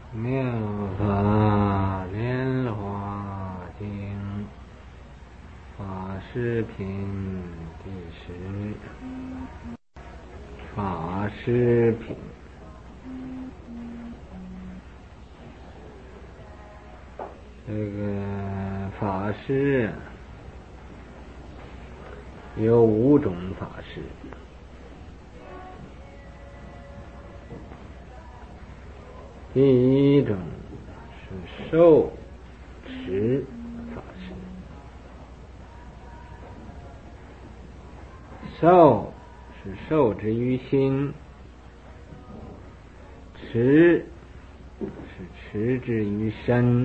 妙法莲华经法师品第10。法师品，这个法师有5种法师。第1种是受持法师。受是受之于心，持是持之于身，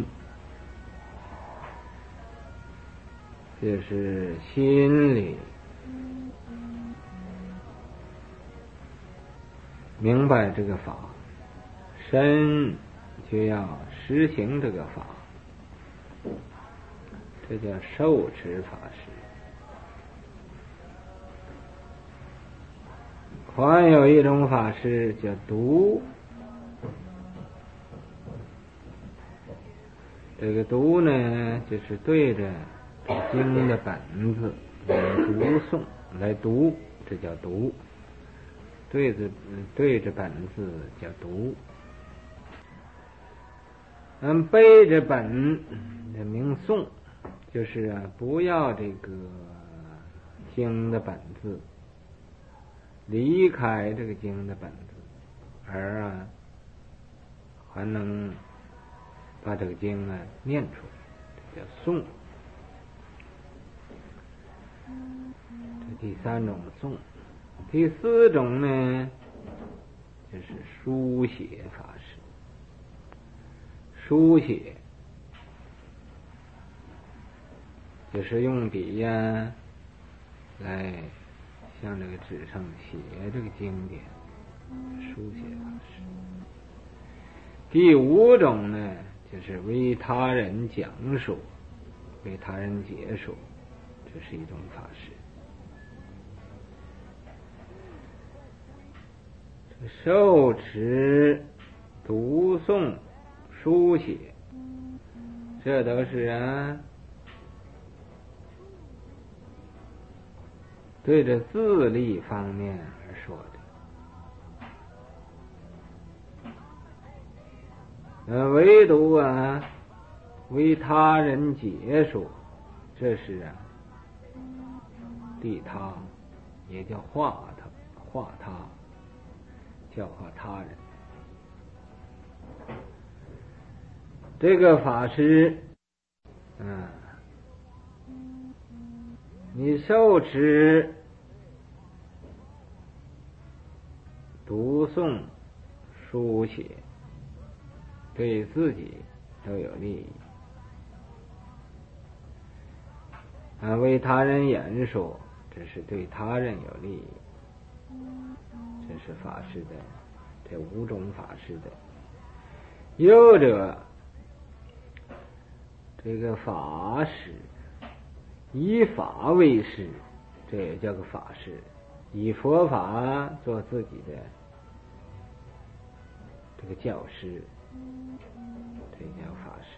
就是心里明白这个法，身就要实行这个法，这叫受持法师。还有一种法师叫读，这个读呢，就是对着经的本子来读诵，来读，这叫读。对着本子叫读。背着本的名诵，就是不要这个经的本子，离开这个经的本子，而还能把这个经念出来，这叫诵。这第3种诵。第4种呢，就是书写法师。书写就是用笔来向这个纸上写这个经典，书写法师。第5种呢，就是为他人讲说，为他人解说，这是一种法师。受持、读诵、书写，这都是对着自利方面而说的。唯独为他人解说，这是利他，也叫化他，教化他人。这个法师你受持、读诵、书写，对自己都有利益。为他人演说，这是对他人有利益。这是法师的这5种法师的。有者这个法师以法为师，这也叫个法师，以佛法做自己的这个教师，这叫法师。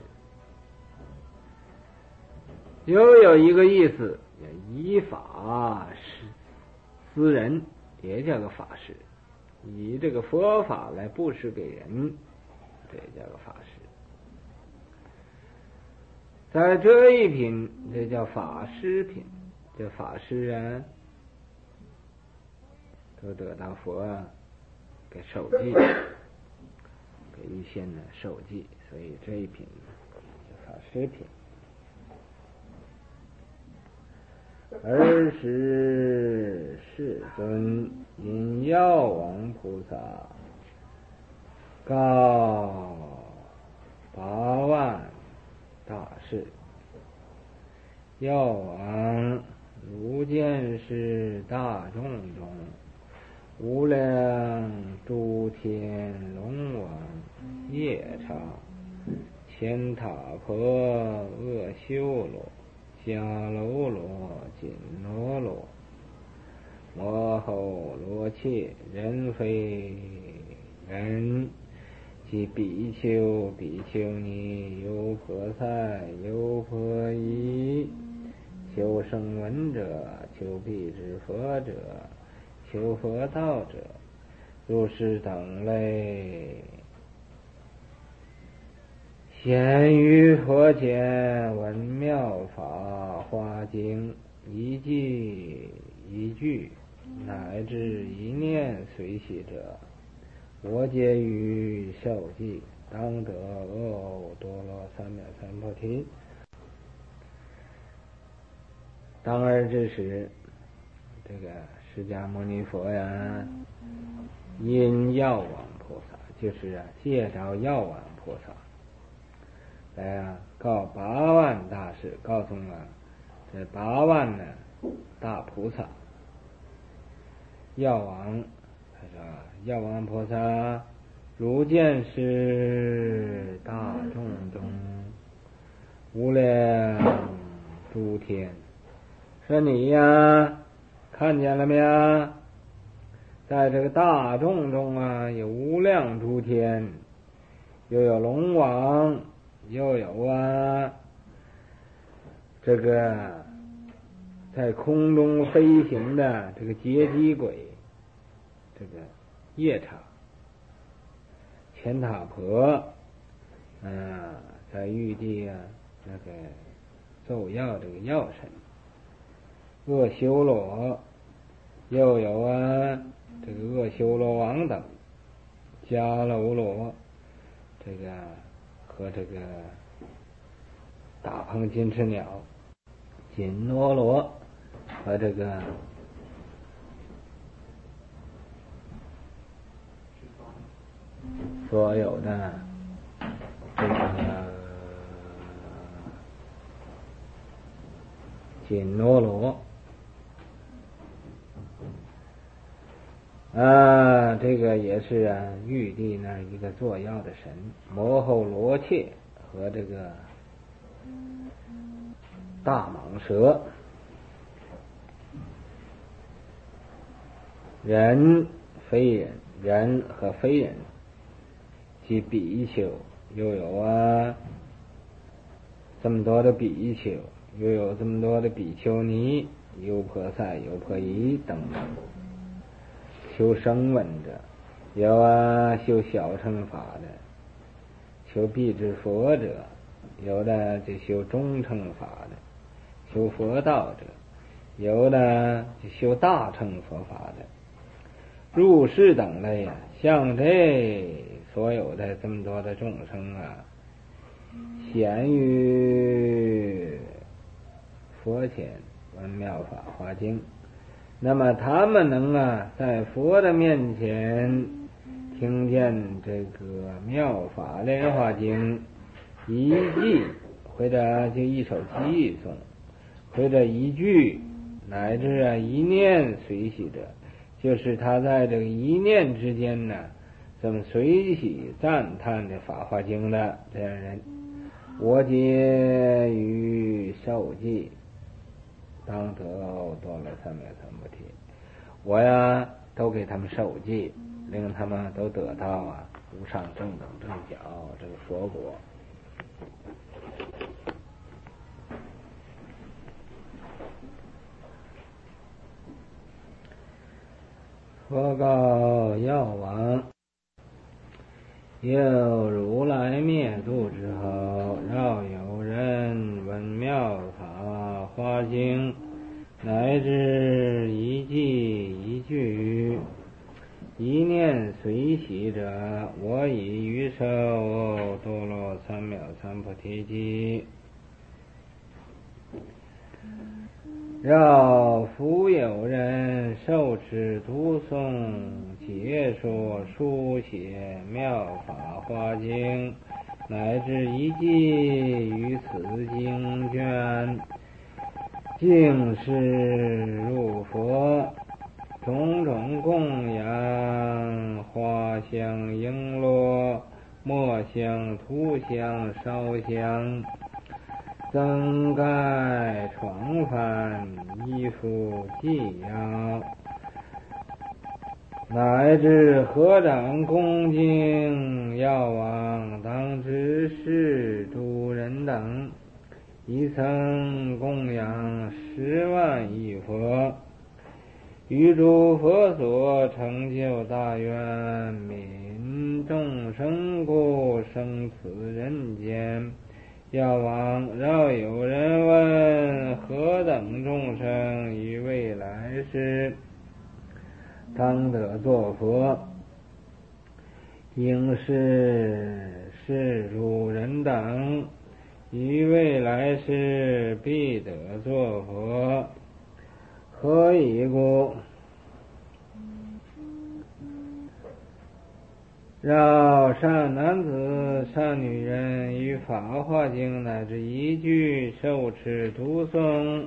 又有一个意思，以法施人，也叫个法师，以这个佛法来布施给人，这叫个法师。在这一品，这叫法师品。这法师都得到佛给授记，给一仙授记，所以这一品叫法师品。尔时世尊因药王菩萨告8万大士，药王如见是大众中，无量诸天龙王、夜叉、乾闼婆、阿修罗、迦楼罗、紧罗罗、摩吼罗伽、人非人、 即比丘、比丘尼、优婆塞、优婆夷，求声闻者，求辟支佛者，求佛道者，如是等类，现于佛前闻妙法华经，一句一句乃至一念随喜者，我皆于受记，当得阿耨多罗三藐三菩提。当尔之时，这个释迦牟尼佛呀，因药王菩萨，就是借着药王菩萨来告8万大士，告诉这8万呢大菩萨。药王他说：“药王菩萨，如见是大众中无量诸天。”说你呀，看见了没有？在这个大众中有无量诸天，又有龙王，又有这个在空中飞行的这个劫机鬼，这个夜叉、乾闼婆，在玉帝那个奏药这个药神。阿修罗，又有这个阿修罗王等，迦楼罗，这个和这个大鹏金翅鸟，紧罗罗和这个所有的这个紧罗罗。这个也是玉帝那一个作药的神，摩吼罗切和这个大蟒蛇，人非人，人和非人，即比丘，又有这么多的比丘，又有这么多的比丘尼、优婆塞、优婆夷等等。修声闻者，有修小乘法的，修辟支佛者，有的就修中乘法的，修佛道者，有的就修大乘佛法的。入世等类像这所有的这么多的众生显于佛前闻妙法华经，那么他们能在佛的面前听见这个妙法莲华经一记，或者就一首偈颂，或者一句，乃至一念随喜者，就是他在这个一念之间这么随喜赞叹的法华经的这样人，我皆于受记，当得阿耨多罗三藐三菩提。我都给他们受记，令他们都得到无上正等正觉这个佛果。佛告药王：又如来灭度之后，饶有人闻妙法华经，乃至一偈一句，一念随喜者，我以于受阿耨多罗三藐三菩提记。若复有人受持读诵解说书写妙法华经，乃至一偈于此经卷，敬事入佛，种种供养，花香璎珞，末香涂香烧香，增盖床幡，衣服系腰， 乃至合掌恭敬药王当知是诸人等，一曾供养10万亿佛，于诸佛所成就大愿，悯众生故生此人间。药王，饶有人问，何等众生于未来世当得作佛？应是是诸人等，于未来世必得作佛。何以故？饶善男子、善女人，于法华经乃至一句受持读诵，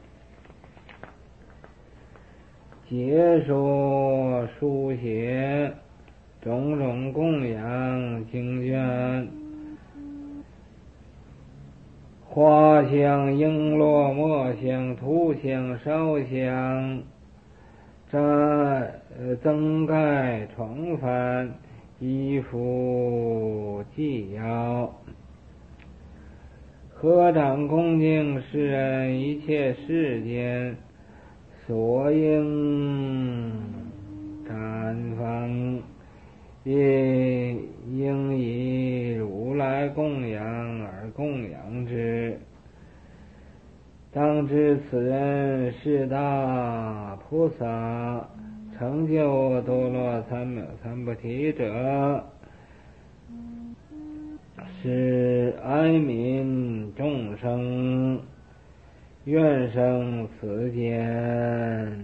解说书写种种供养经卷，花香、璎珞、墨香、涂香、烧香，增盖床幡，衣服纪要，合掌恭敬世人，一切世间所应瞻访，也应以如来供养而供养之。当知此人是大菩萨，成就多罗三藐三菩提者，是哀悯众生，愿生此间，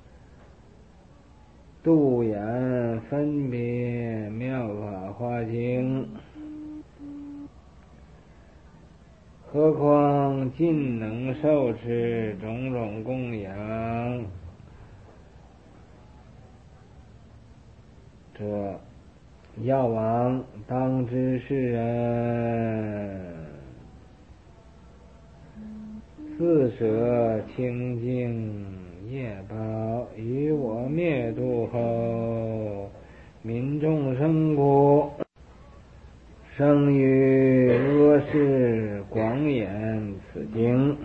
度演分别妙法华经。何况尽能受持种种供养，这药王当知世人，自舍清净业报，于我灭度后，悯众生故，生于阿世广演此经。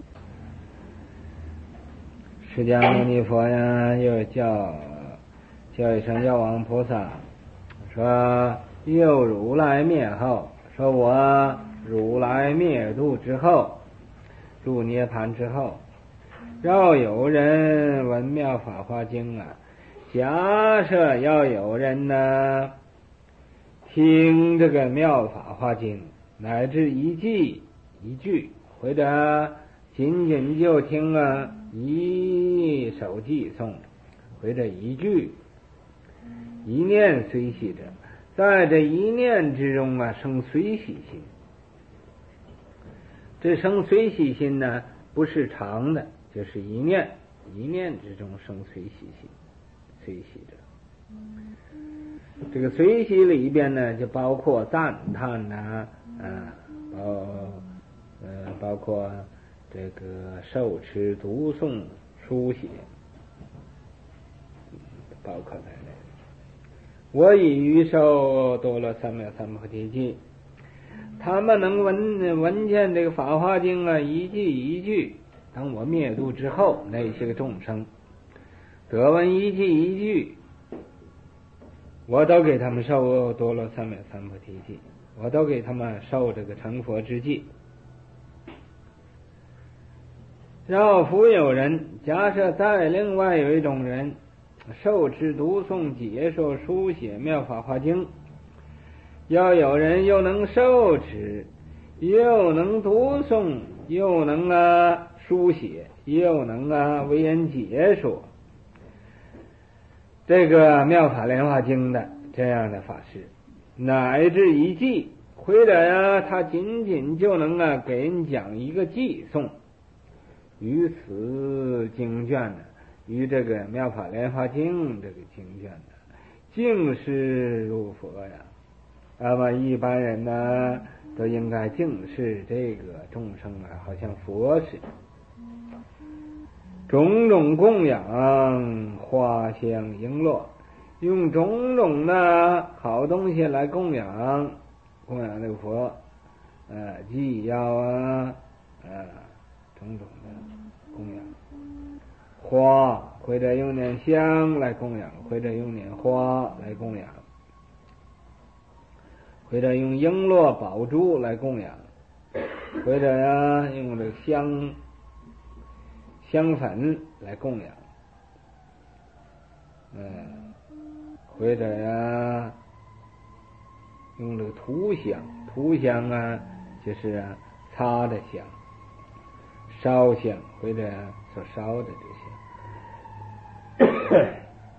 释迦牟尼佛呀，又叫一声药王菩萨，说又如来灭后，说我如来灭度之后，入涅盘之后，要有人闻妙法华经啊，假设要有人呢听这个妙法华经，乃至一句一句，或者仅仅就听一首偈颂，或者一句一念随喜者，在这一念之中生随喜心。这生随喜心呢，不是长的，就是一念之中生随喜心，随喜者。这个随喜里边呢，就包括赞叹包括这个受持、读诵、书写，包括在内。我以于受多罗三藐三菩提记，他们能闻见这个法华经一句一句，当我灭度之后，那些个众生得闻一句一句，我都给他们受多罗三藐三菩提记，我都给他们受这个成佛之记。若复有人，假设再另外有一种人，受持、读诵、解说、书写妙法华经，要有人又能受持，又能读诵，又能书写，又能为人解说这个妙法莲华经的这样的法师，乃至一偈，或者他仅仅就能给人讲一个偈颂，于此经卷于这个妙法莲华经这个经卷敬视如佛呀。那么一般人呢，都应该敬视这个众生好像佛似的。种种供养，花香璎珞， 用种种的好东西来供养这个佛，祭药啊，种种的供养。花或者用点香来供养，或者用点花来供养，或者用璎珞宝珠来供养，或者用这个香粉来供养，或者用这个涂香啊，就是擦的香，烧香或者所烧的这些。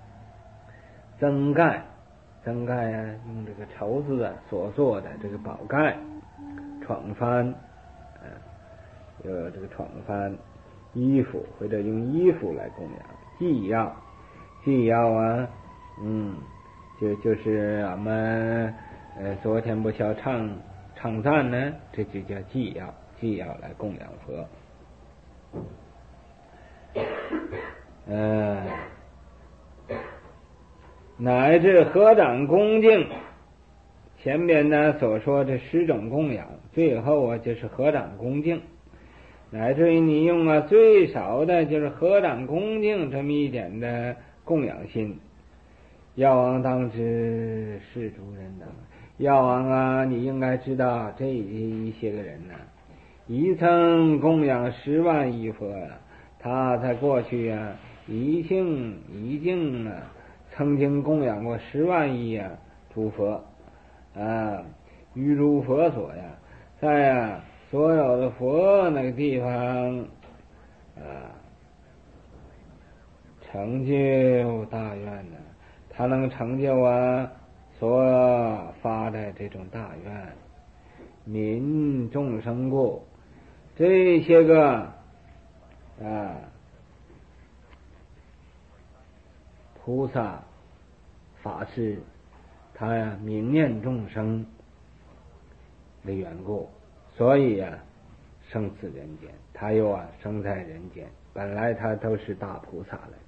增盖用这个绸子所做的这个宝盖，闯幡，有这个闯幡，衣服或者用衣服来供养。祭药就是俺们昨天不小唱赞呢，这就叫祭药来供养佛。乃至合掌恭敬，前边呢所说的10种供养，最后就是合掌恭敬，乃至于你用最少的就是合掌恭敬这么一点的供养心。药王当知是诸人等，药王你应该知道这一些个人一曾供养10万亿佛他在过去一境曾经供养过10万亿诸佛于诸佛所在所有的佛那个地方成就大愿他能成就所发的这种大愿，悯众生故，这些个菩萨法师他悯念众生的缘故，所以生此人间，他又生在人间，本来他都是大菩萨了。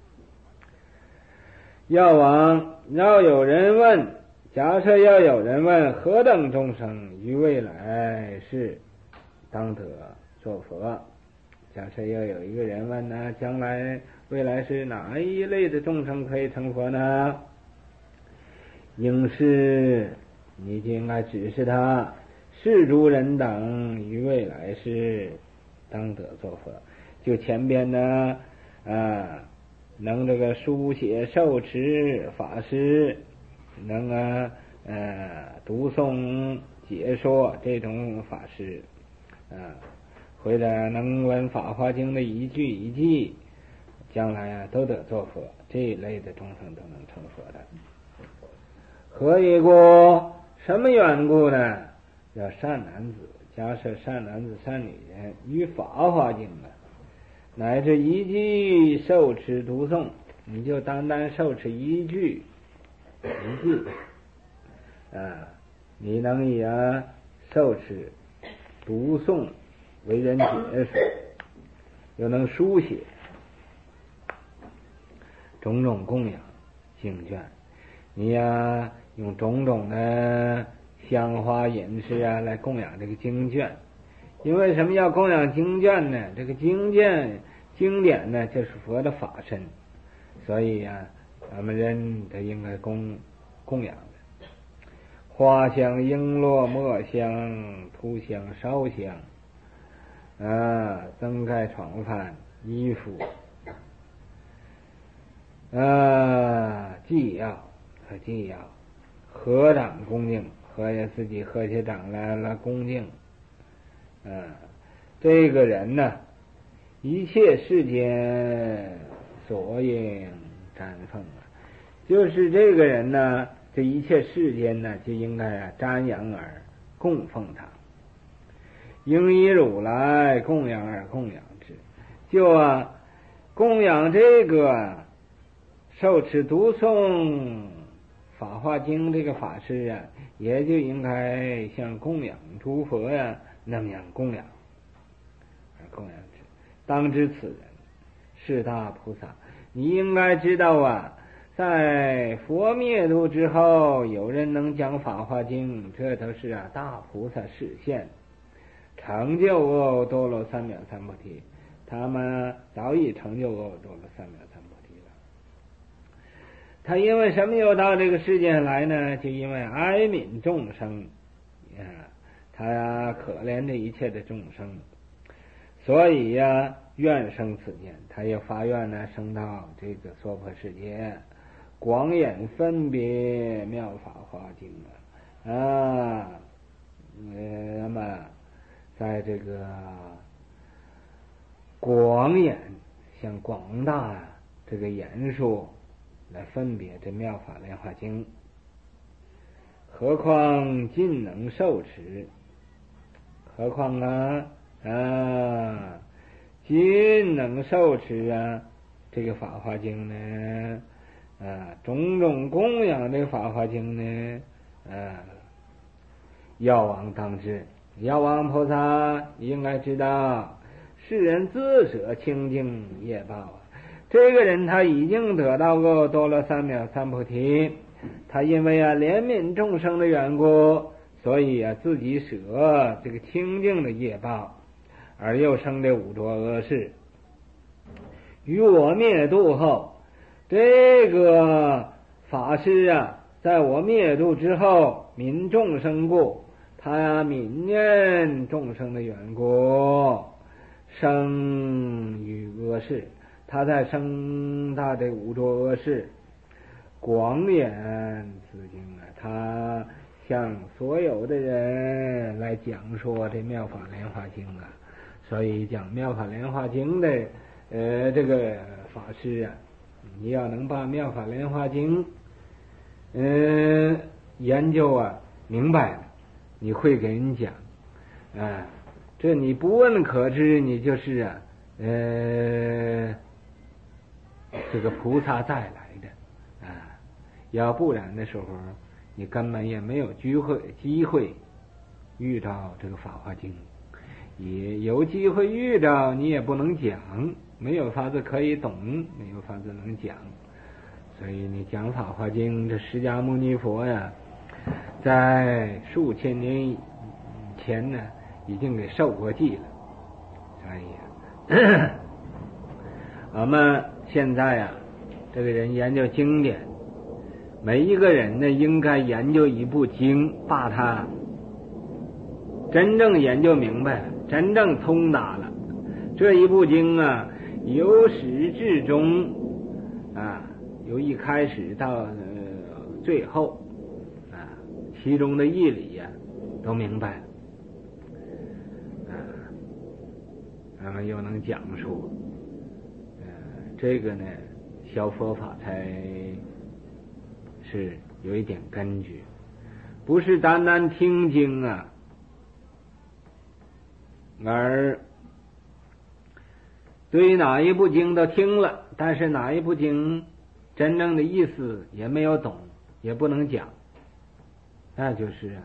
要有人问，假设要有人问何等众生于未来世当得做佛，假设要有一个人问将来未来是哪一类的众生可以成佛呢？应是你就应该指示他，是诸人等于未来世当得做佛。就前边呢能这个书写受持法师，能读诵解说这种法师或者能闻法华经的一句一句，将来都得做佛，这一类的众生都能成佛的。何以故？什么缘故呢？叫善男子，假设善男子善女人于法华经乃至一句受持读诵，你就单单受持一句你能以受持读诵为人解说，又能书写种种供养经卷，你用种种的香花饮食来供养这个经卷。因为什么要供养经卷呢？这个经典呢就是佛的法身，所以咱们人都应该供养的。花香、璎珞、墨香、涂香、烧香增盖床幡、衣服祭药和祭药，合掌恭敬，自己合起掌来恭敬。这个人呢，一切世间所应瞻奉就是这个人呢，这一切世间呢就应该瞻仰而供奉他，应以汝来供养而供养之。就供养这个受持读诵法华经这个法师也就应该像供养诸佛那么样供养之。当知此人是大菩萨，你应该知道在佛灭度之后，有人能讲《法华经》，这都是大菩萨示现，成就多罗三藐三菩提。他们早已成就多罗三藐三菩提了。他因为什么又到这个世界来呢？就因为哀悯众生，他可怜这一切的众生，所以愿生此间。他也发愿呢，升到这个娑婆世界，广演分别妙法华经那么在这个广演，向广大这个言述来分别这妙法莲华经，何况尽能受持，何况尽能受持这个法华经呢，种种供养这个法华经呢，药王当知，药王菩萨应该知道，世人自舍清净业报这个人他已经得到过多罗三藐三菩提，他因为怜悯众生的缘故，所以自己舍这个清净的业报，而又生这五浊恶世。于我灭度后，这个法师在我灭度之后，悯众生故，他悯念众生的缘故，生于恶世。他在生他的五浊恶世，广演此经他向所有的人来讲说这妙法莲华经所以讲妙法莲华经的这个法师你要能把妙法莲华经研究明白了，你会给人讲这你不问可知，你就是这个菩萨再来的要不然的时候你根本也没有机会遇到这个法华经，也有机会遇到你也不能讲，没有法子可以懂，没有法子能讲。所以你讲法华经，这释迦牟尼佛在数千年以前呢已经给受过记了。所以我们现在这个人研究经典，每一个人呢应该研究一部经，把它真正研究明白了，真正通达了。这一部经由始至终由一开始到最后其中的义理都明白了那么又能讲述这个呢小佛法才是有一点根据，不是单单听经而对于哪一部经都听了，但是哪一部经真正的意思也没有懂，也不能讲，那就是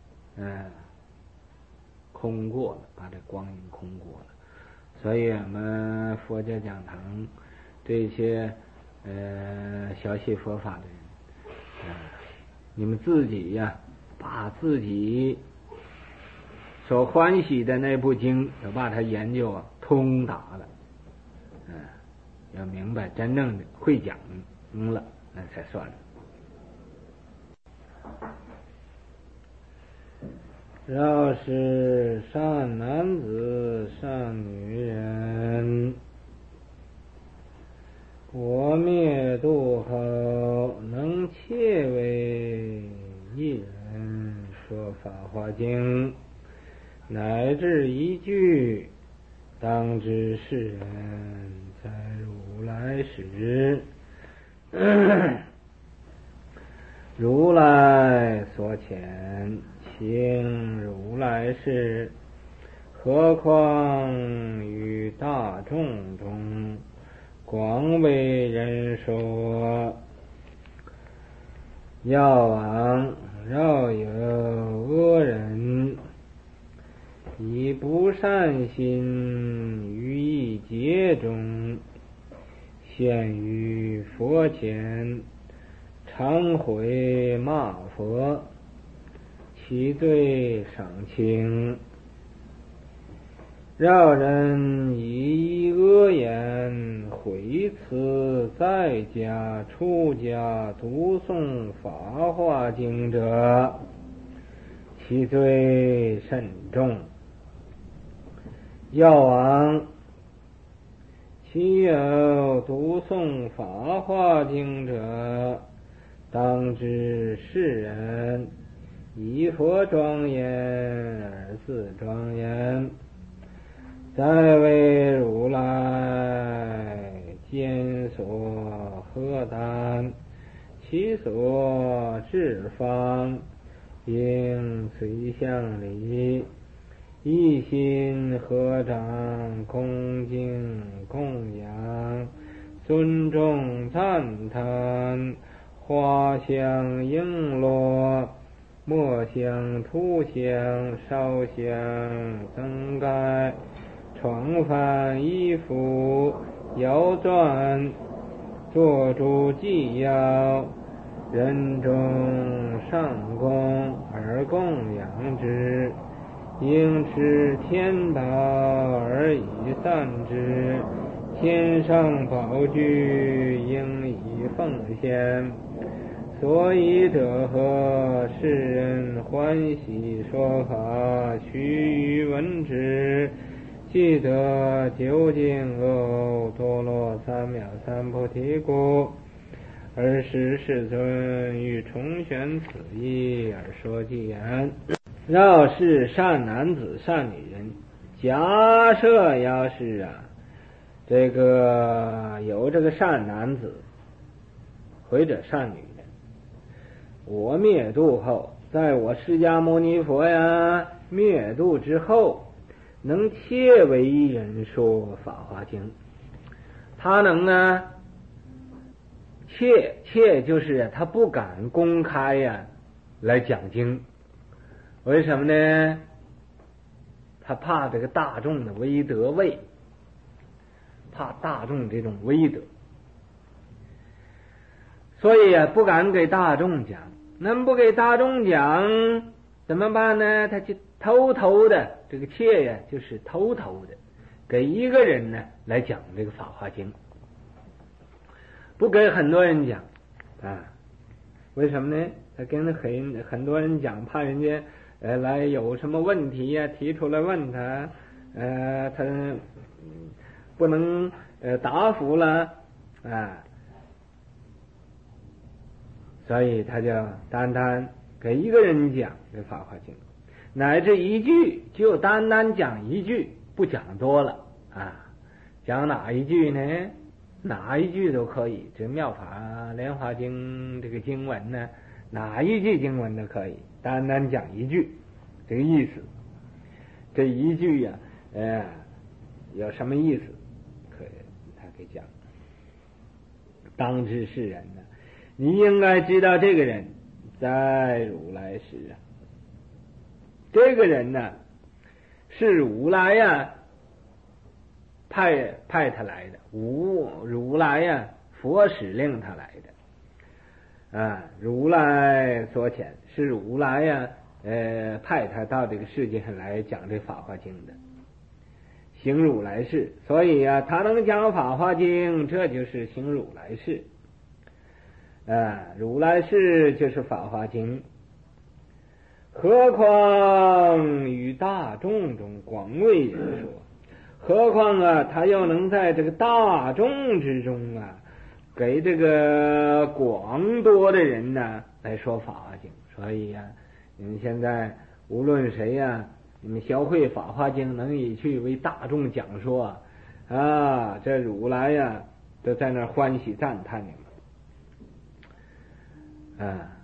空过了，把这光阴空过了。所以我们佛教讲堂这些学习佛法的人你们自己把自己所欢喜的那部经都把它研究通达了要明白，真正的会讲了那才算。若是善男子善女人，我灭度后能切为一人说法华经，乃至一句，当知世人在如来时如来所遣行如来事，何况于大众中广为人说。药王若有恶人以不善心于一劫中现于佛前， 常毁骂佛，其罪尚轻。绕人以恶言毁辞在家出家读诵法华经者，其罪甚重。药王，其有读诵法华经者，当知世人以佛庄严而自庄严，在为如来见所何担，其所至方，应随向礼，一心合掌恭敬供养，尊重赞叹，花香璎珞，末香涂香，烧香增盖，床幡衣服，摇转，坐诸祭药，人中上供而供养之，应持天宝而以散之，天上宝具应以奉献。所以者何？世人欢喜说法，须臾闻之，即得究竟阿多罗三藐三菩提故。尔时世尊欲重宣此义而说偈言：若是善男子善女人，假设要是这个有这个善男子或者善女人，我灭度后，在我释迦牟尼佛灭度之后，能切为人说法华经。他能切就是他不敢公开来讲经。为什么呢？他怕这个大众的威德位，怕大众这种威德，所以不敢给大众讲。那么不给大众讲怎么办呢？他就偷偷的，这个切就是偷偷的给一个人来讲这个法华经，不给很多人讲为什么呢？他跟很多人讲，怕人家来有什么问题提出来问他，他不能答复了所以他就单单给一个人讲这法华经，乃至一句就单单讲一句，不讲多了讲哪一句呢？哪一句都可以，这妙法莲华经这个经文呢，哪一句经文都可以，单单讲一句，这个意思，这一句有什么意思？他可以讲。当知世人你应该知道这个人在如来时这个人是如来派他来的，如来佛使令他来的如来所遣，是如来派他到这个世界上来讲这法华经的，行如来事。所以他能讲法华经，这就是行如来事如来事就是法华经。何况与大众中广为人说，何况他又能在这个大众之中给这个广多的人来说法华经。所以你们现在无论谁你们学会法华经，能以去为大众讲说这如来都在那儿欢喜赞叹你们